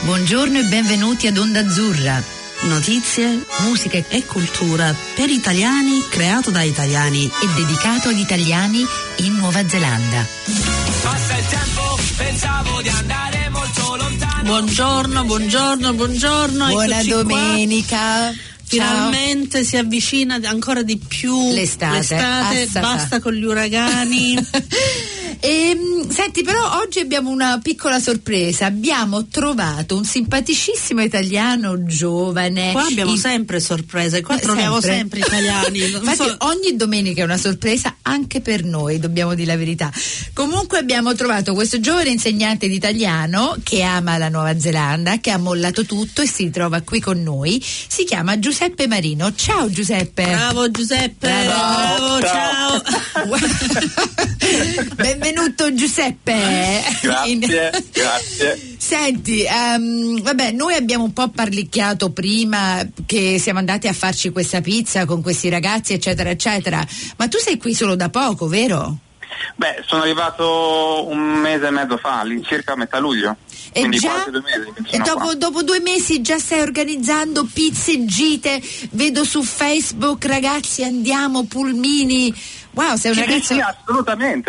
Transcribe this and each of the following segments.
Buongiorno e benvenuti ad Onda Azzurra. Notizie, musica e cultura per italiani, creato da italiani e dedicato agli italiani in Nuova Zelanda. Passa il tempo, pensavo di andare molto lontano. Buongiorno. Buona domenica. Finalmente si avvicina ancora di più l'estate, basta con gli uragani. Senti, però oggi abbiamo una piccola sorpresa. Abbiamo trovato un simpaticissimo italiano giovane. Qua abbiamo sempre sorprese, qua troviamo sempre italiani. Infatti ogni domenica è una sorpresa anche per noi, dobbiamo dire la verità. Comunque abbiamo trovato questo giovane insegnante di italiano che ama la Nuova Zelanda, che ha mollato tutto e si trova qui con noi. Si chiama Giuseppe Marino. Ciao Giuseppe. Bravo Giuseppe. Bravo, ciao. Benvenuto Giuseppe. Grazie. Senti, noi abbiamo un po' parlicchiato prima che siamo andati a farci questa pizza con questi ragazzi eccetera eccetera, ma tu sei qui solo da poco, vero? Beh, sono arrivato un mese e mezzo fa, all'incirca a metà luglio. E quindi già, quasi 2 mesi che e sono qua. dopo 2 mesi già stai organizzando pizze, gite, vedo su Facebook ragazzi andiamo, pulmini. Wow, sei un ragazzo. Sì, assolutamente.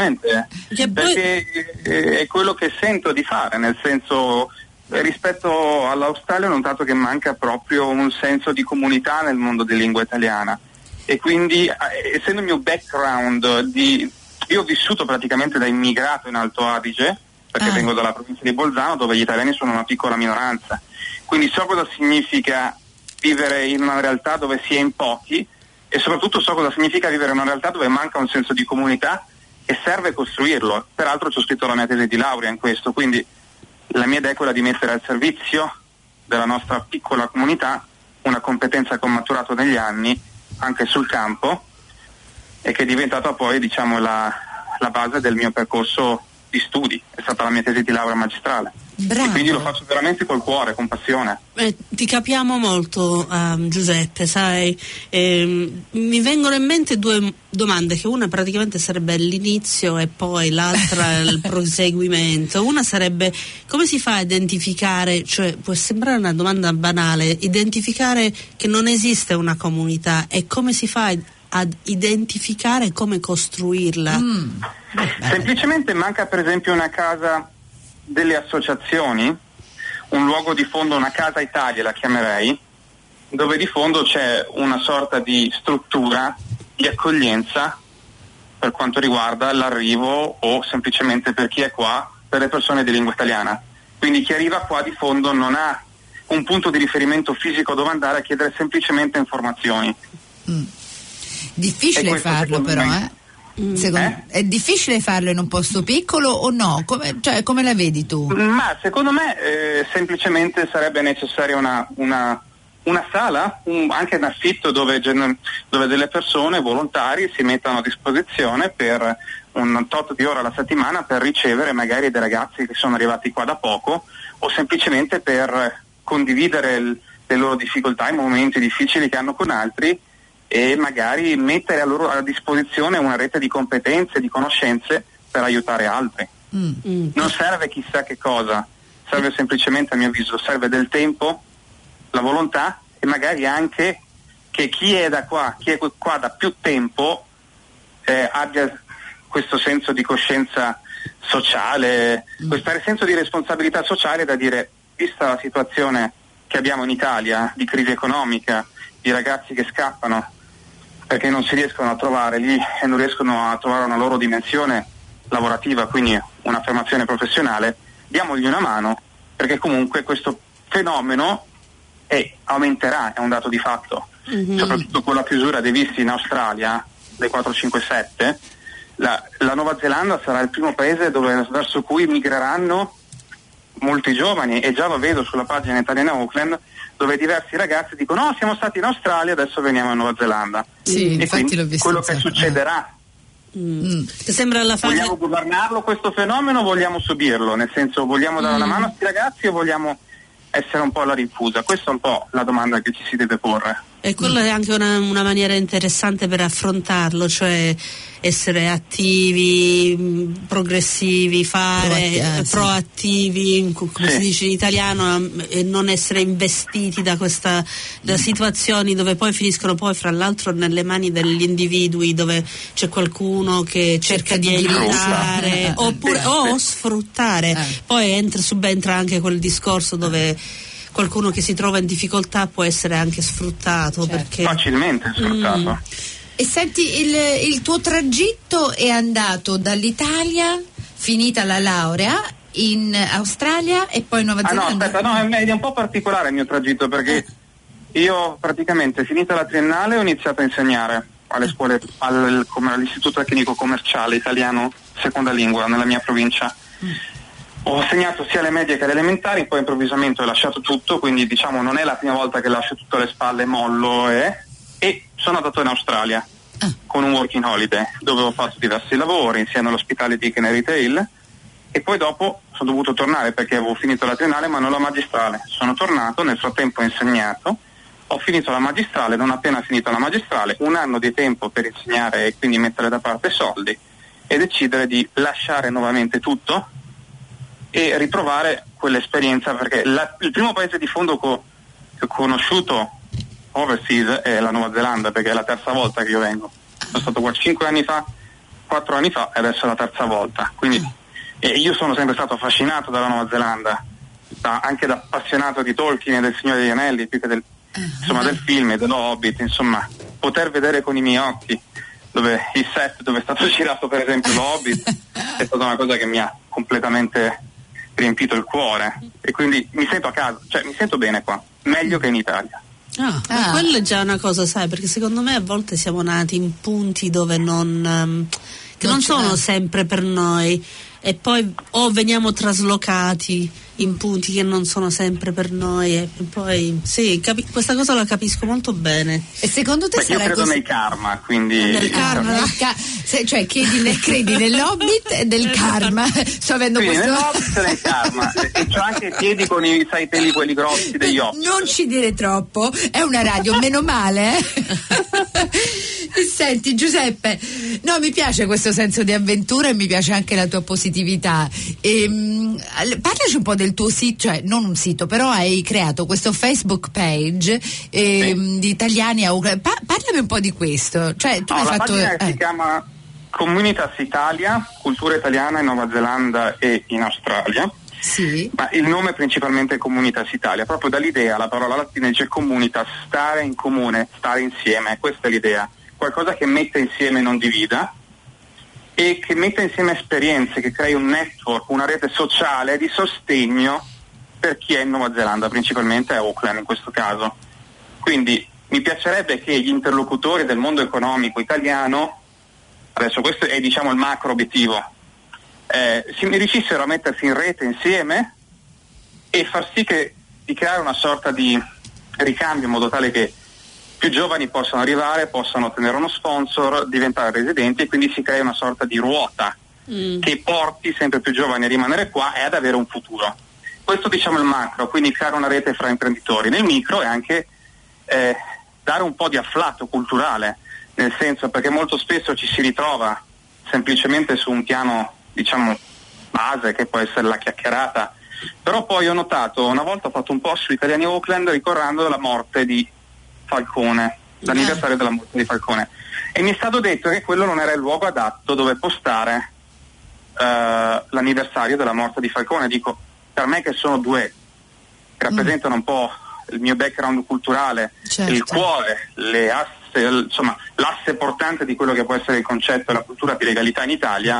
Perché è quello che sento di fare, nel senso, rispetto all'Australia ho notato che manca proprio un senso di comunità nel mondo di lingua italiana. E quindi, essendo il mio background io ho vissuto praticamente da immigrato in Alto Adige, perché vengo dalla provincia di Bolzano, dove gli italiani sono una piccola minoranza. Quindi so cosa significa vivere in una realtà dove si è in pochi, e soprattutto so cosa significa vivere in una realtà dove manca un senso di comunità e serve costruirlo. Peraltro ci ho scritto la mia tesi di laurea in questo, quindi la mia idea è quella di mettere al servizio della nostra piccola comunità una competenza che ho maturato negli anni anche sul campo e che è diventata poi, diciamo, la base del mio percorso di studi. È stata la mia tesi di laurea magistrale. Bravo. E quindi lo faccio veramente col cuore, con passione. Ti capiamo molto, Giuseppe, sai, mi vengono in mente 2 domande, che una praticamente sarebbe l'inizio e poi l'altra il proseguimento. Una sarebbe: come si fa a identificare, cioè può sembrare una domanda banale, identificare che non esiste una comunità, e come si fa ad identificare come costruirla? Semplicemente manca per esempio una casa delle associazioni, un luogo di fondo, una casa Italia la chiamerei, dove di fondo c'è una sorta di struttura di accoglienza per quanto riguarda l'arrivo o semplicemente per chi è qua, per le persone di lingua italiana. Quindi chi arriva qua di fondo non ha un punto di riferimento fisico dove andare a chiedere semplicemente informazioni. Difficile farlo però, È difficile farlo in un posto piccolo o no? Come la vedi tu? Ma secondo me semplicemente sarebbe necessaria una sala, anche in affitto, dove delle persone volontari si mettano a disposizione per un tot di ore alla settimana per ricevere magari dei ragazzi che sono arrivati qua da poco, o semplicemente per condividere le loro difficoltà, i momenti difficili che hanno con altri, e magari mettere a disposizione una rete di competenze, di conoscenze per aiutare altri. Non serve chissà che cosa, serve semplicemente, a mio avviso, serve del tempo, la volontà, e magari anche che chi è qua da più tempo abbia questo senso di coscienza sociale, questo senso di responsabilità sociale, da dire: vista la situazione che abbiamo in Italia di crisi economica, di ragazzi che scappano perché non si riescono a trovare lì e non riescono a trovare una loro dimensione lavorativa, quindi un'affermazione professionale, diamogli una mano, perché comunque questo fenomeno aumenterà, è un dato di fatto. Soprattutto con la chiusura dei visti in Australia, dei 457, la Nuova Zelanda sarà il primo paese verso cui migreranno molti giovani, e già lo vedo sulla pagina italiana Auckland, dove diversi ragazzi dicono: no, siamo stati in Australia, adesso veniamo in Nuova Zelanda. Sì, e infatti l'ho visto. Quello che succederà. Sembra la fase... Vogliamo governarlo questo fenomeno o vogliamo subirlo? Nel senso, vogliamo dare una mano a questi ragazzi o vogliamo essere un po' alla rinfusa? Questa è un po' la domanda che ci si deve porre. E quella è anche una maniera interessante per affrontarlo, cioè essere attivi, progressivi, fare proattivi, come si dice in italiano, e non essere investiti da situazioni dove poi finiscono poi fra l'altro nelle mani degli individui, dove c'è qualcuno che cerca di aiutare o sfruttare. Poi subentra anche quel discorso dove qualcuno che si trova in difficoltà può essere anche sfruttato, perché facilmente sfruttato. E senti, il tuo tragitto è andato dall'Italia, finita la laurea, in Australia e poi Nuova Zelanda? È un po' particolare il mio tragitto, perché io praticamente finita la triennale ho iniziato a insegnare alle scuole, all'Istituto Tecnico Commerciale Italiano Seconda Lingua nella mia provincia. Ho segnato sia alle medie che alle elementari, poi improvvisamente ho lasciato tutto, quindi diciamo non è la prima volta che lascio tutto alle spalle, mollo e sono andato in Australia con un working holiday, dove ho fatto diversi lavori insieme all'hospitality che nel retail, e poi dopo sono dovuto tornare perché avevo finito la triennale ma non la magistrale. Sono tornato, nel frattempo ho insegnato, ho finito la magistrale, non appena finito la magistrale, un anno di tempo per insegnare e quindi mettere da parte soldi e decidere di lasciare nuovamente tutto e riprovare quell'esperienza, perché il primo paese di fondo che ho conosciuto overseas è la Nuova Zelanda, perché è la terza volta che io vengo. Sono stato qua 4 anni fa e adesso è la terza volta, quindi io sono sempre stato affascinato dalla Nuova Zelanda, anche da appassionato di Tolkien e del Signore degli Anelli, più che del film e dello Hobbit, insomma, poter vedere con i miei occhi il set dove è stato girato per esempio lo Hobbit è stata una cosa che mi ha completamente riempito il cuore, e quindi mi sento a casa, cioè mi sento bene qua, meglio che in Italia. Quello è già una cosa, sai, perché secondo me a volte siamo nati in punti dove non sono sempre per noi, e poi o veniamo traslocati in punti che non sono sempre per noi, e poi sì, questa cosa la capisco molto bene. E secondo te sarà io credo così? Nel karma, quindi nel karma, cioè credi nell'Hobbit e del karma. Sto avendo quindi questo nell'Hobbit e nel karma, e c'ho anche i piedi con i peli quelli grossi degli occhi. Non ci dire troppo, è una radio, meno male. Senti Giuseppe, no, mi piace questo senso di avventura e mi piace anche la tua positività. Parlaci un po' del tuo sito, cioè non un sito, però hai creato questo Facebook page di italiani a Ucraina. Parlami un po' di questo. Cioè, tu hai fatto. La pagina si chiama Communitas Italia, cultura italiana in Nuova Zelanda e in Australia. Sì. Ma il nome è principalmente Communitas Italia, proprio dall'idea, la parola latina dice communitas, stare in comune, stare insieme, questa è l'idea. Qualcosa che metta insieme e non divida, e che metta insieme esperienze, che crei un network, una rete sociale di sostegno per chi è in Nuova Zelanda, principalmente a Auckland in questo caso. Quindi mi piacerebbe che gli interlocutori del mondo economico italiano, adesso questo è diciamo il macro obiettivo, si riuscissero a mettersi in rete insieme e far sì di creare una sorta di ricambio, in modo tale che più giovani possano arrivare, possano ottenere uno sponsor, diventare residenti, e quindi si crea una sorta di ruota che porti sempre più giovani a rimanere qua e ad avere un futuro. Questo diciamo il macro, quindi creare una rete fra imprenditori. Nel micro è anche dare un po' di afflato culturale, nel senso, perché molto spesso ci si ritrova semplicemente su un piano diciamo base, che può essere la chiacchierata, però poi ho notato, una volta ho fatto un post su Italiani Auckland ricordando la morte di Falcone, l'anniversario della morte di Falcone, e mi è stato detto che quello non era il luogo adatto dove postare l'anniversario della morte di Falcone. Dico, per me che sono due che rappresentano un po' il mio background culturale, certo, il cuore, le asse, insomma l'asse portante di quello che può essere il concetto e la cultura di legalità in Italia,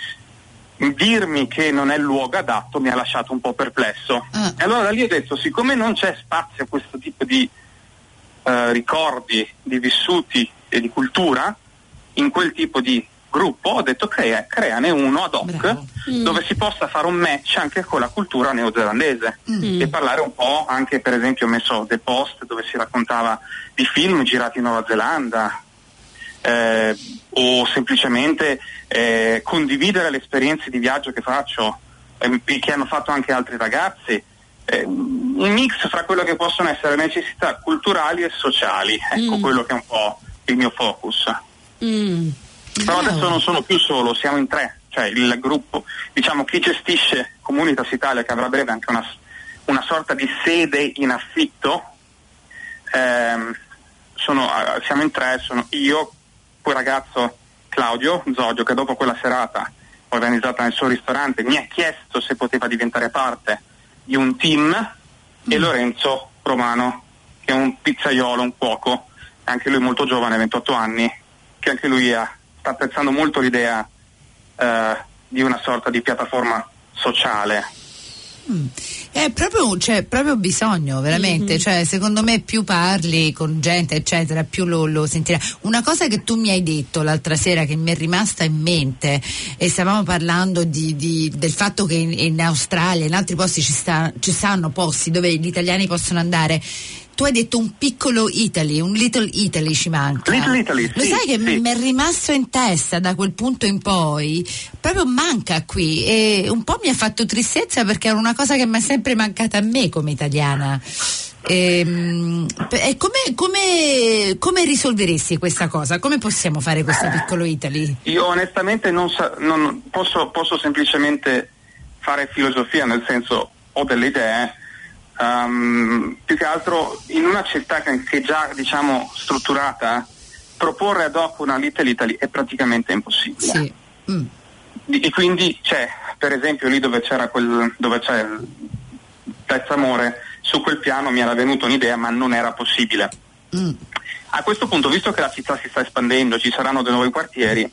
dirmi che non è il luogo adatto mi ha lasciato un po' perplesso. E allora da lì ho detto, siccome non c'è spazio a questo tipo di ricordi, di vissuti e di cultura in quel tipo di gruppo, ho detto creane uno ad hoc dove si possa fare un match anche con la cultura neozelandese e parlare un po' anche, per esempio ho messo The Post dove si raccontava di film girati in Nuova Zelanda, o semplicemente condividere le esperienze di viaggio che faccio, che hanno fatto anche altri ragazzi. un mix fra quello che possono essere necessità culturali e sociali, ecco quello che è un po' il mio focus. Però adesso non sono più solo, siamo in 3, cioè il gruppo, diciamo chi gestisce Comunitas Italia, che avrà a breve anche una sorta di sede in affitto, siamo in 3, sono io, quel ragazzo Claudio Zodio, che dopo quella serata organizzata nel suo ristorante mi ha chiesto se poteva diventare parte di un team, e Lorenzo Romano, che è un pizzaiolo, un cuoco, anche lui molto giovane, 28 anni, che anche lui sta apprezzando molto l'idea di una sorta di piattaforma sociale. È proprio, c'è proprio bisogno, veramente, cioè secondo me più parli con gente eccetera, più lo sentirai. Una cosa che tu mi hai detto l'altra sera che mi è rimasta in mente, e stavamo parlando del fatto che in Australia, in altri posti ci stanno posti dove gli italiani possono andare. Tu hai detto un piccolo Italy, un Little Italy ci manca. Little Italy, lo sai che mi è rimasto in testa da quel punto in poi, proprio manca qui, e un po' mi ha fatto tristezza perché era una cosa che mi è sempre mancata a me come italiana. E come risolveresti questa cosa? Come possiamo fare questo piccolo Italy? Io onestamente non posso semplicemente fare filosofia, nel senso ho delle idee. Più che altro in una città che già diciamo strutturata, proporre ad hoc una Little Italy è praticamente impossibile. Sì. E quindi c'è, per esempio, lì dove c'è il Pezzo Amore, su quel piano mi era venuta un'idea, ma non era possibile. A questo punto, visto che la città si sta espandendo, ci saranno dei nuovi quartieri,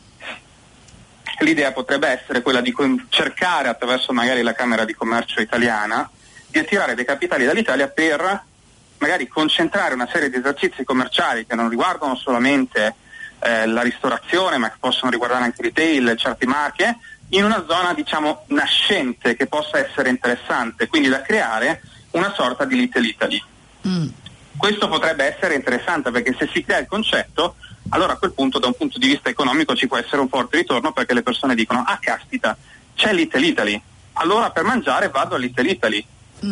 l'idea potrebbe essere quella di cercare, attraverso magari la Camera di Commercio italiana, di attirare dei capitali dall'Italia per magari concentrare una serie di esercizi commerciali che non riguardano solamente la ristorazione, ma che possono riguardare anche retail, certe marche, in una zona diciamo nascente che possa essere interessante, quindi da creare una sorta di Little Italy. Questo potrebbe essere interessante, perché se si crea il concetto, allora a quel punto da un punto di vista economico ci può essere un forte ritorno, perché le persone dicono: ah caspita, c'è Little Italy, allora per mangiare vado a Little Italy.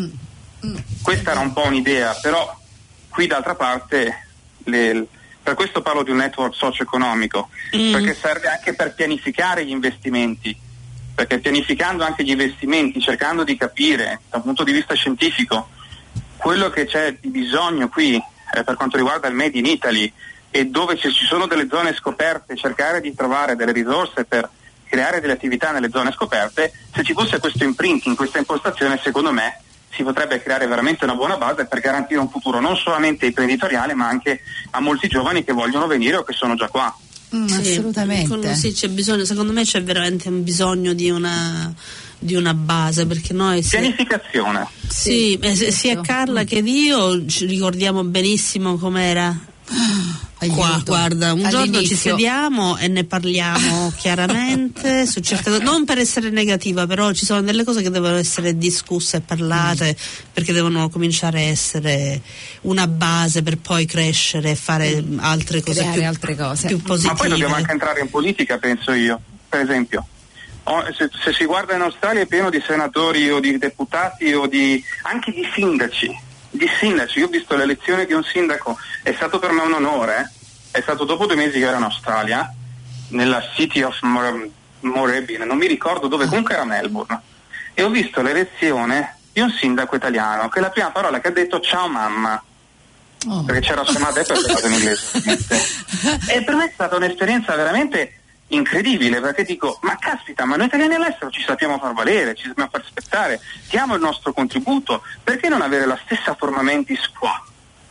Questa era un po' un'idea, però qui d'altra parte per questo parlo di un network socio-economico, perché serve anche per pianificare gli investimenti, perché pianificando anche gli investimenti, cercando di capire da un punto di vista scientifico quello che c'è di bisogno qui per quanto riguarda il Made in Italy, e dove ci sono delle zone scoperte, cercare di trovare delle risorse per creare delle attività nelle zone scoperte. Se ci fosse questo imprinting, questa impostazione, secondo me si potrebbe creare veramente una buona base per garantire un futuro non solamente imprenditoriale, ma anche a molti giovani che vogliono venire o che sono già qua. Sì, assolutamente. Sì, c'è bisogno, secondo me c'è veramente un bisogno di una base, perché noi pianificazione. Sì, sia Carla che io ci ricordiamo benissimo com'era. Qua, guarda, un giorno ci sediamo e ne parliamo chiaramente su certe cose, non per essere negativa, però ci sono delle cose che devono essere discusse e parlate, perché devono cominciare a essere una base per poi crescere e fare altre cose, altre cose più positive. Ma poi dobbiamo anche entrare in politica, penso io. Per esempio, se si guarda in Australia è pieno di senatori o di deputati o anche di sindaci. Io ho visto l'elezione di un sindaco, è stato per me un onore, è stato dopo 2 mesi che ero in Australia, nella City of Moorabbin, non mi ricordo dove, comunque era Melbourne, e ho visto l'elezione di un sindaco italiano che la prima parola che ha detto: ciao mamma, perché c'era sua madre, detto queste cose in inglese. E per me è stata un'esperienza veramente incredibile, perché dico: ma caspita, ma noi italiani all'estero ci sappiamo far valere, ci sappiamo far rispettare, diamo il nostro contributo, perché non avere la stessa forma mentis qua?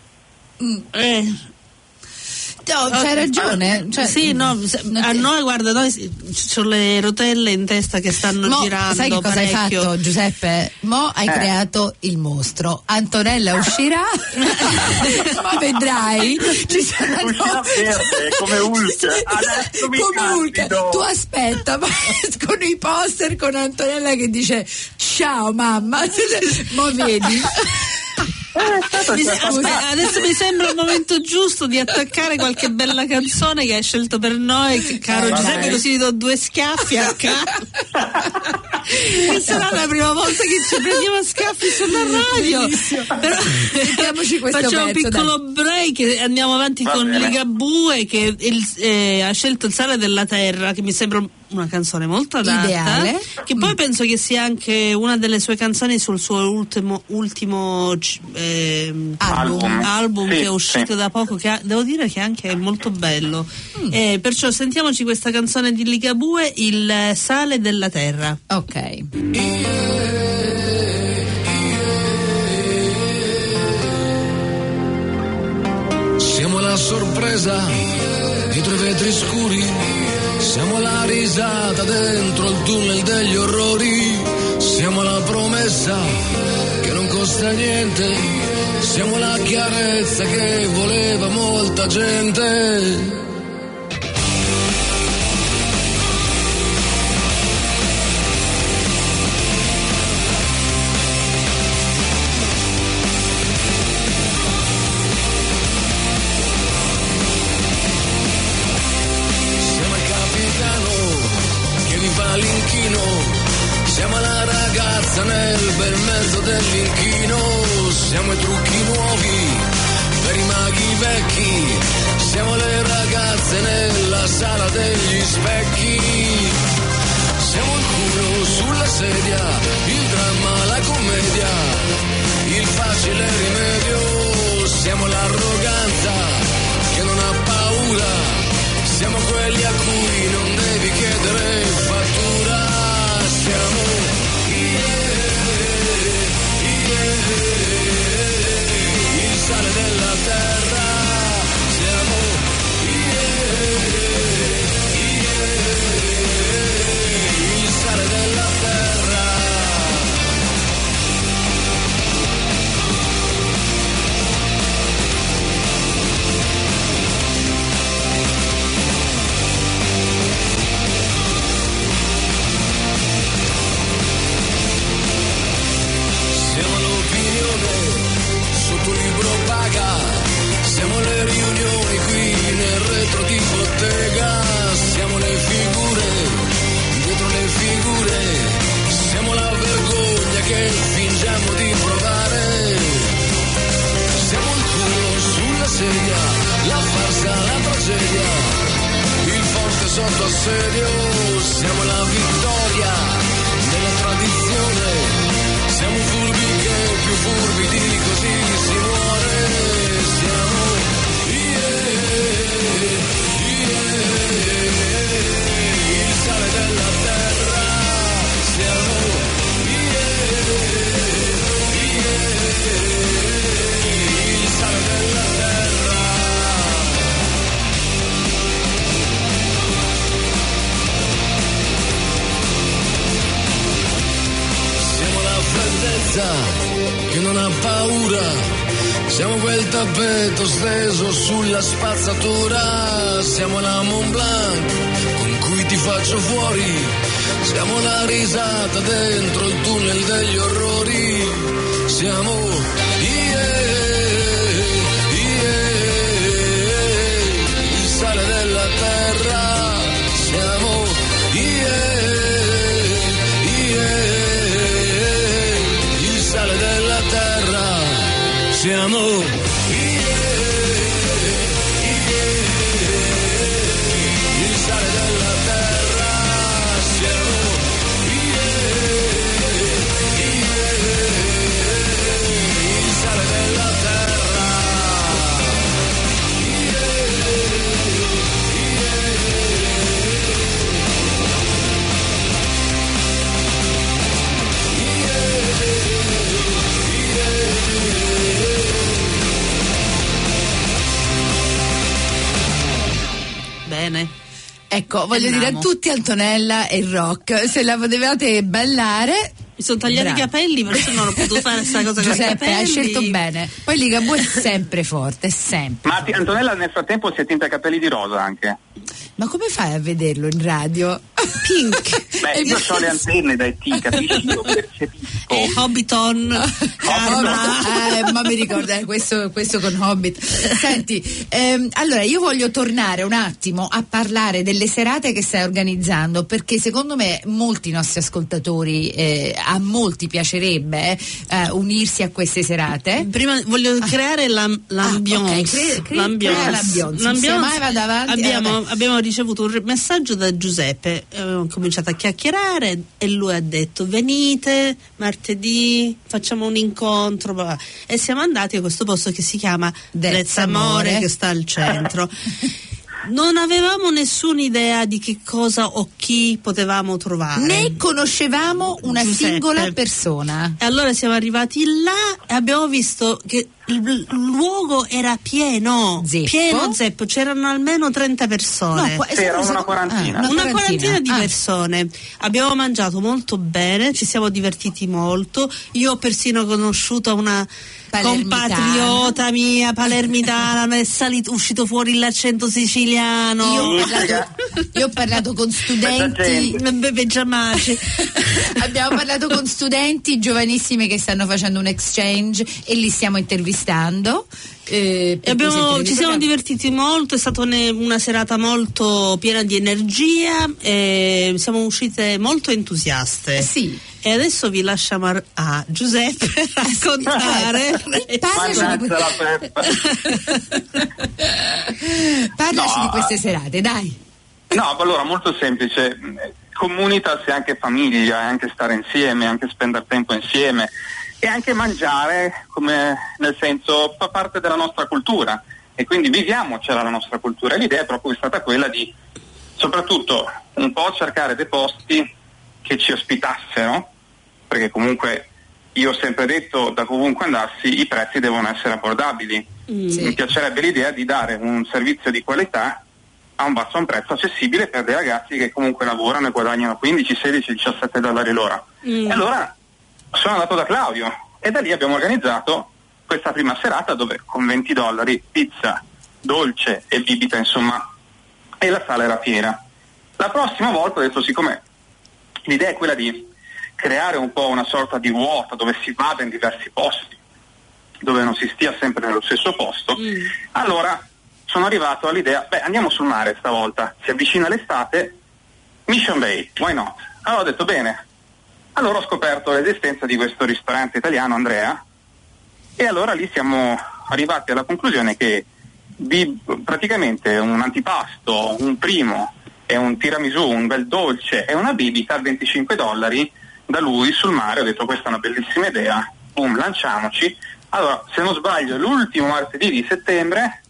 No, c'hai ragione. Sì, a noi, guarda, noi c'ho le rotelle in testa che stanno girando. Sai che cosa parecchio. hai fatto, Giuseppe? Hai creato il mostro. Antonella uscirà, ma vedrai, ci saranno uscirà verde, come Hulk. Adesso mi come Hulk. candido. Tu aspetta, ma escono i poster con Antonella che dice: ciao mamma. Mo vedi. Adesso mi sembra il momento giusto di attaccare qualche bella canzone che hai scelto per noi, caro Giuseppe, così ti do 2 schiaffi a sarà la prima volta che ci prendiamo a scaffi sulla radio. Però facciamo un piccolo break e andiamo avanti con Ligabue, che ha scelto Il sale della terra, che mi sembra una canzone molto adatta, ideale. Che poi penso che sia anche una delle sue canzoni sul suo ultimo album che è uscito da poco, che devo dire che anche è molto bello. Perciò sentiamoci questa canzone di Ligabue, Il sale della terra. Ok. Siamo la sorpresa dietro i vetri scuri, siamo la risata dentro il tunnel degli orrori, siamo la promessa che non costa niente, siamo la chiarezza che voleva molta gente. Siamo la ragazza nel bel mezzo dell'inchino, siamo i trucchi nuovi per i maghi vecchi, siamo le ragazze nella sala degli specchi, siamo il culo sulla sedia, il dramma, la commedia, il facile rimedio, siamo l'arroganza che non ha paura, siamo quelli a cui non devi chiedere fattura. Siamo il sale della terra, siamo il sale della terra. Sotto libro paga, siamo le riunioni qui nel retro di bottega, siamo le figure, dietro le figure, siamo la vergogna che fingiamo di provare, siamo il culo sulla sedia, la farsa, la tragedia, il forte sotto assedio, siamo la vittoria della tradizione. Siamo furbi che più furbi di così si muore, siamo il sale della terra, siamo il sale della terra. Siamo la freddezza che non ha paura, siamo quel tappeto steso sulla spazzatura, siamo la Mont Blanc con cui ti faccio fuori, siamo la risata dentro il tunnel degli orrori, siamo il sale della terra, siamo il sale della terra, siamo il sale della terra, siamo il sale della terra. Bene. Ecco, voglio dire a tutti Antonella e il rock, se la potevate ballare Mi sono tagliati i capelli, perché non ho potuto fare questa cosa con i Giuseppe, capelli. hai scelto bene. Poi Ligabue è sempre forte, sempre. Ma Antonella nel frattempo si è tinta i capelli di rosa anche. Ma come fai a vederlo in radio? Pink. Beh, io ho le antenne da ET, capisci? Io percepisco. Hobbiton. Ma mi ricorda questo con Hobbit. Senti, allora io voglio tornare un attimo a parlare delle serate che stai organizzando, perché secondo me molti nostri ascoltatori, a molti piacerebbe unirsi a queste serate. Prima voglio creare l'ambiance. L'ambiance. Vai davanti. Abbiamo ricevuto un messaggio da Giuseppe, abbiamo cominciato a chiacchierare e lui ha detto: venite martedì, facciamo un incontro, e siamo andati a questo posto che si chiama Dezzamore, che sta al centro. Non avevamo nessuna idea di che cosa o chi potevamo trovare, né conoscevamo una singola persona. E allora siamo arrivati là e abbiamo visto che il luogo era pieno zeppo, c'erano almeno 30 persone. Era una quarantina. Una quarantina di persone. Abbiamo mangiato molto bene, ci siamo divertiti molto. Io ho persino conosciuto una compatriota mia palermitana, è uscito fuori l'accento siciliano. Io ho parlato con studenti. Abbiamo parlato con studenti giovanissimi che stanno facendo un exchange e li stiamo intervistando. Ci siamo divertiti molto, è stata una serata molto piena di energia e siamo uscite molto entusiaste. Sì. E adesso vi lasciamo a Giuseppe raccontare. Parlaci di queste serate, dai. No, allora molto semplice. Comunitas è anche famiglia, è anche stare insieme, anche spendere tempo insieme e anche mangiare, come nel senso fa parte della nostra cultura e quindi viviamocela la nostra cultura. E l'idea è proprio stata quella di soprattutto un po' cercare dei posti che ci ospitassero, perché comunque io ho sempre detto da ovunque andassi i prezzi devono essere abbordabili. Mi piacerebbe l'idea di dare un servizio di qualità a un prezzo accessibile per dei ragazzi che comunque lavorano e guadagnano 15, 16, 17 dollari l'ora. E allora sono andato da Claudio e da lì abbiamo organizzato questa prima serata dove con 20 dollari pizza, dolce e bibita, insomma, e la sala era piena. La prossima volta ho detto, siccome l'idea è quella di creare un po' una sorta di ruota dove si vada in diversi posti, dove non si stia sempre nello stesso posto, allora sono arrivato all'idea, andiamo sul mare stavolta, si avvicina l'estate, Mission Bay, why not? Allora ho detto bene, allora ho scoperto l'esistenza di questo ristorante italiano, Andrea, e allora lì siamo arrivati alla conclusione che praticamente un antipasto, un primo e un tiramisù, un bel dolce e una bibita a 25 dollari da lui sul mare. Ho detto questa è una bellissima idea, boom, lanciamoci. Allora, se non sbaglio, l'ultimo martedì di settembre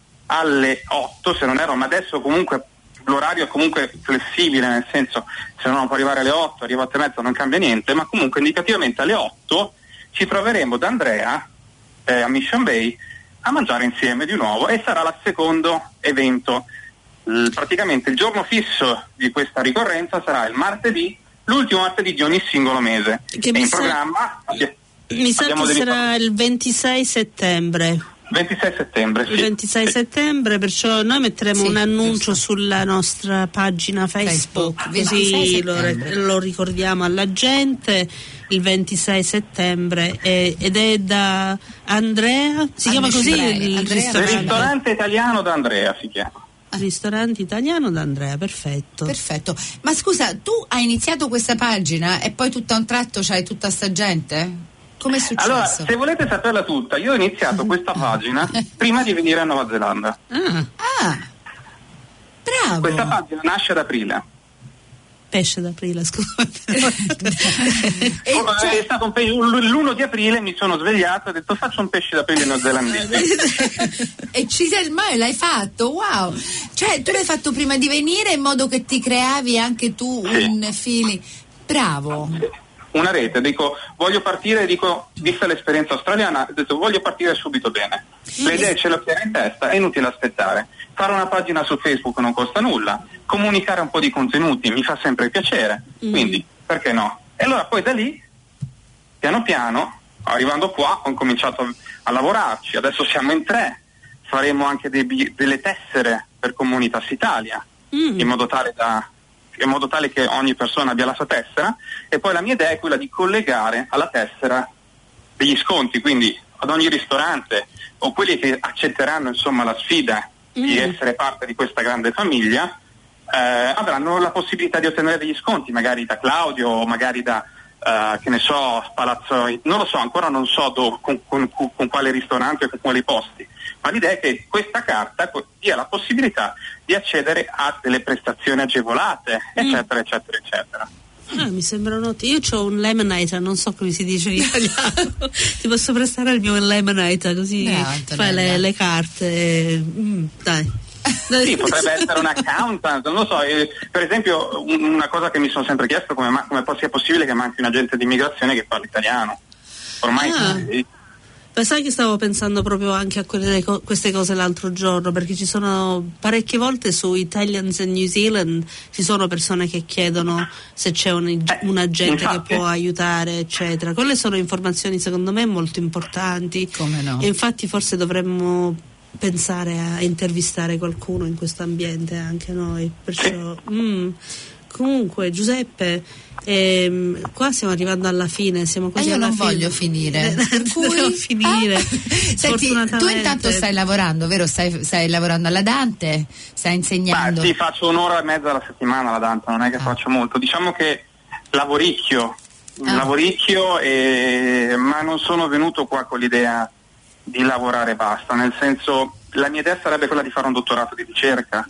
alle 8, se non erro, ma adesso comunque l'orario è comunque flessibile, nel senso se uno può arrivare alle 8, arriva a 8:30, non cambia niente, ma comunque indicativamente alle 8 ci troveremo da Andrea a Mission Bay a mangiare insieme di nuovo e sarà il secondo evento. Praticamente il giorno fisso di questa ricorrenza sarà il martedì, l'ultimo martedì di ogni singolo mese. Che in programma mi sa che sarà il 26 settembre. 26 settembre, sì. Il 26 settembre, perciò noi metteremo un annuncio sulla nostra pagina Facebook, così lo ricordiamo alla gente. Il 26 settembre ed è da Andrea, si chiama così il ristorante italiano da Andrea si chiama. Ristorante italiano da Andrea, perfetto. Ma scusa, tu hai iniziato questa pagina e poi tutto a un tratto c'hai tutta sta gente? Come è successo? Allora, se volete saperla tutta, io ho iniziato questa pagina prima di venire a Nuova Zelanda. Bravo. Questa pagina nasce ad aprile. Pesce d'aprile, scusate. È stato l'1 di aprile mi sono svegliato e ho detto faccio un pesce d'aprile neozelandese. E ci sei mai, l'hai fatto? Wow! Cioè tu l'hai fatto prima di venire in modo che ti creavi anche tu un feeling. Bravo. Una rete, voglio partire, vista l'esperienza australiana, ho detto voglio partire subito bene. Le idee ce l'ho in testa, è inutile aspettare. Fare una pagina su Facebook non costa nulla, comunicare un po' di contenuti mi fa sempre piacere, quindi perché no? E allora poi da lì piano piano, arrivando qua, ho cominciato a lavorarci. Adesso siamo in 3, faremo anche delle tessere per Comunitas Italia, in modo tale che ogni persona abbia la sua tessera, e poi la mia idea è quella di collegare alla tessera degli sconti, quindi ad ogni ristorante o quelli che accetteranno insomma la sfida di essere parte di questa grande famiglia avranno la possibilità di ottenere degli sconti, magari da Claudio o magari da che ne so, Palazzo, non lo so, ancora non so con quale ristorante o con quali posti, ma l'idea è che questa carta dia la possibilità di accedere a delle prestazioni agevolate, eccetera, eccetera, eccetera. Mi sembra io ho un Lemonite, non so come si dice in italiano. Ti posso prestare il mio Lemonite così fai le carte. Dai. Sì, potrebbe essere un accountant, non lo so, per esempio una cosa che mi sono sempre chiesto come sia possibile che manchi un agente di immigrazione che parli italiano. Ormai sai che stavo pensando proprio anche a queste cose l'altro giorno, perché ci sono parecchie volte su Italians in New Zealand ci sono persone che chiedono se c'è un agente che può aiutare, eccetera. Quelle sono informazioni secondo me molto importanti. Come no? E infatti forse dovremmo pensare a intervistare qualcuno in questo ambiente anche noi, perciò comunque Giuseppe, qua stiamo arrivando alla fine, siamo quasi io alla non fine. voglio finire per cui finire. Senti, tu intanto stai lavorando, vero? Stai lavorando alla Dante, stai insegnando? Sì, faccio 1 ora e mezza alla settimana alla Dante, non è che faccio molto, diciamo che lavoricchio, ma non sono venuto qua con l'idea di lavorare basta, nel senso, la mia idea sarebbe quella di fare un dottorato di ricerca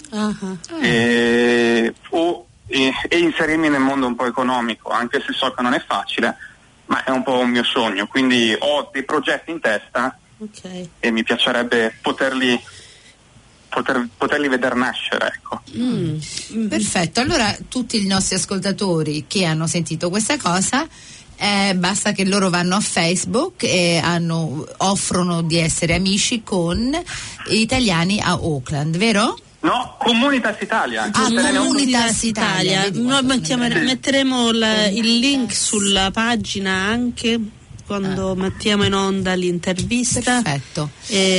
e inserirmi nel mondo un po' economico, anche se so che non è facile, ma è un po' un mio sogno, quindi ho dei progetti in testa e mi piacerebbe poterli vedere nascere, ecco. Perfetto, allora tutti i nostri ascoltatori che hanno sentito questa cosa, basta che loro vanno a Facebook e offrono di essere amici con italiani a Auckland, vero? No, Comunitas Italia. Comunitas Italia. Noi metteremo il link sulla pagina anche quando mettiamo in onda l'intervista. Perfetto.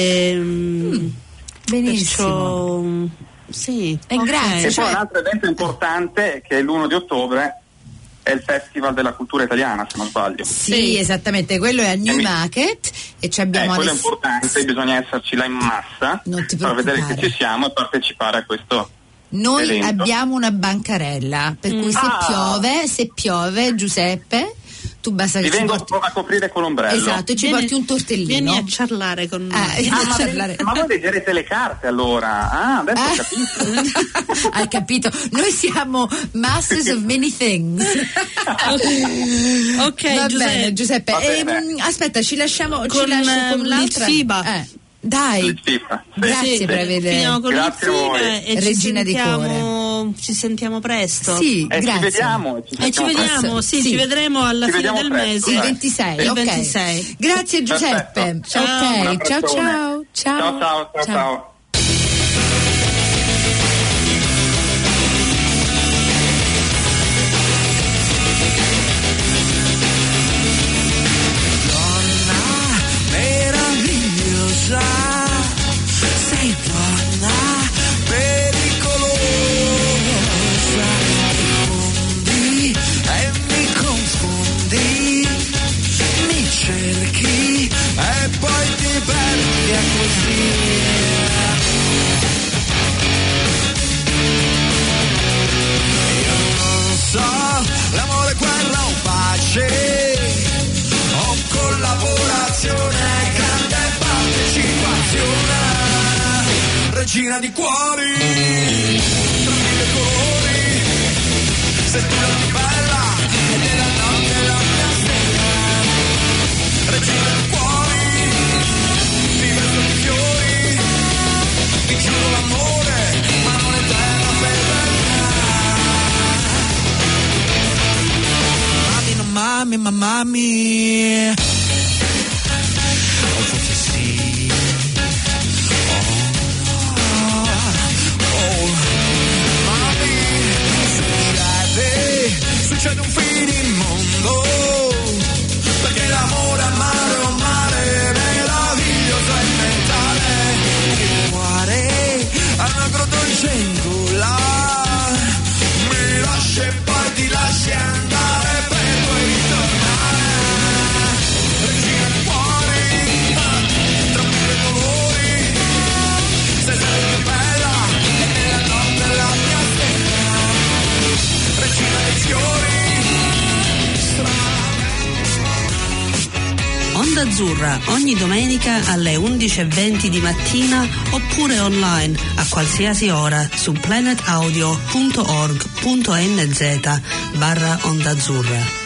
Benissimo. Sì. Grazie. E poi un altro evento importante che è l'1 di ottobre è il Festival della Cultura Italiana, se non sbaglio. Sì, esattamente, quello è a Newmarket e ci abbiamo quello è importante, bisogna esserci là in massa per vedere che ci siamo e partecipare a questo evento. Abbiamo una bancarella, per cui se piove Giuseppe, tu basta che vengo a coprire con l'ombrello. Esatto, ci porti un tortellino. Vieni a ciarlare con noi. Ma voi leggerete le carte allora? Adesso ho capito. Hai capito? Noi siamo masters of many things. Ok, va Giuseppe. bene, Giuseppe. Aspetta, ci lasciamo con l'altra. FIBA. Dai, grazie per aver finiamo con grazie a voi. e Regina di cuore. Ci sentiamo presto. Sì, grazie. Ci vediamo. Ci vedremo alla fine del mese. Il 26. Il 26. Grazie Giuseppe. Ciao. Ciao. Ciao. Sei donna pericolosa, mi confondi, mi cerchi e poi ti perdi così. Io non so, l'amore, guerra o pace, o collaborazione, grande partecipazione, regina di cuori, tra mille colori, sei tu la più bella e nella notte la mia stella, regina di cuori, ti vesto di fiori, ti giuro l'amore, ma non eterna fedeltà. Mammi, o forse sì. Succede un finimondo, perché amore, amare o mare, meraviglioso e mentale. Il cuore allegro dolcendo là, mi lascia e poi ti lasci andare per poi ritornare. Regina del cuore, tra mille colori, sei sempre più bella e nella notte la mia stella. Regina dei fiori. Onda Azzurra ogni domenica alle 11:20 di mattina oppure online a qualsiasi ora su planetaudio.org.nz/Onda Azzurra.